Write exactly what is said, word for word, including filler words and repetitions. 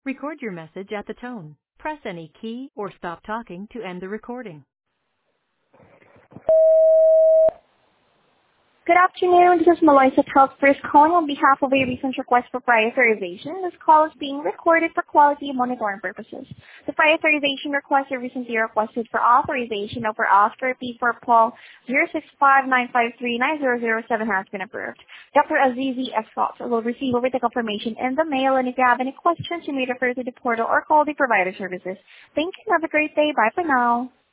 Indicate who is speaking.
Speaker 1: Record your message at the tone. Press any key or stop talking to end the recording.
Speaker 2: Good afternoon. This is Melissa Health First calling on behalf of a recent request for prior authorization. This call is being recorded for quality and monitoring purposes. The prior authorization request is recently requested for authorization over Oscar P for Paul zero six five nine five three nine zero zero seven has been approved. Doctor Azizi Escott will receive over the confirmation in the mail, and if you have any questions, you may refer to the portal or call the provider services. Thank you. Have a great day. Bye for now.